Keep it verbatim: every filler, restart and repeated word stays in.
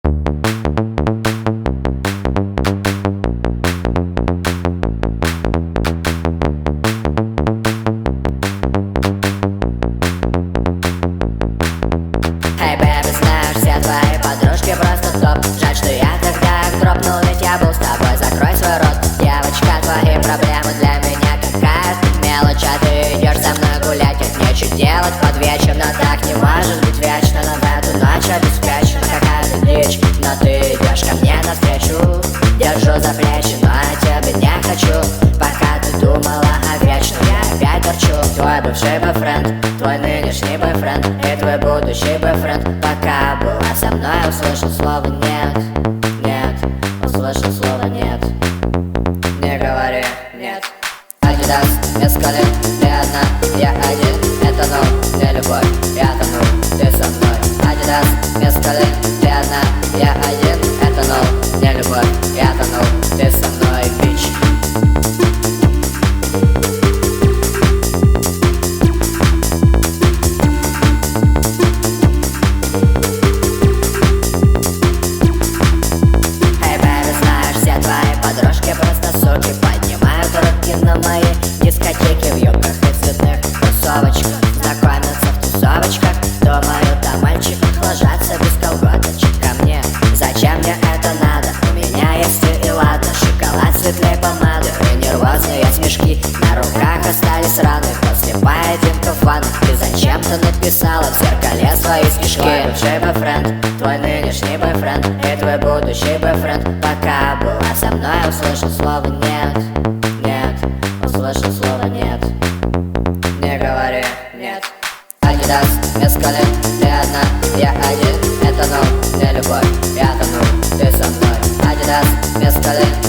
Эй, бэби, знаешь, все твои подружки просто топ. Жаль, что я тогда их дропнул, ведь я был с тобой. Закрой свой рот, девочка, твои проблемы для меня какая-то мелочь. А ты идешь со мной гулять, как нечего делать под вечер. Но так не может быть вечно, но в эту ночь обеспечена какая-то дичь. Но ты идешь ко мне навстречу, держу за плечи, но я тебе не хочу. Пока ты думала о вечном, я опять торчу. Твой бывший бойфренд, твой нынешний бойфренд и твой будущий бойфренд. Пока была со мной, услышал слово нет, нет, услышал слово нет. Не говори нет. Адидас, мескалин, ты одна, я один. Это ну, не любовь, я тону, ты со мной. Адидас, мескалин, ты одна, я один. Это ну, не любовь, я тону, ты со мной, бич. Подружки просто суки поднимают руки на мои дискотеки. В юбках и цветных кроссовочках знакомятся в тусовочках. Думаю, там мальчики ложатся без колготочек ко мне. Зачем мне это надо? У меня есть и ладно. Шоколад светлей помады и нервозные смешки. На руках остались раны после поединков ванны. Ты зачем-то написала в зеркале свои стишки. Твой бывший бойфренд, твой нынешний бойфренд и твой будущий бойфренд. Пока была со мной, услышал слово нет, нет, услышал слово нет. Не говори нет. Адидас, мескалин, ты одна, я один. Это ну, не любовь, я тону, ты со мной. Адидас, мескалин,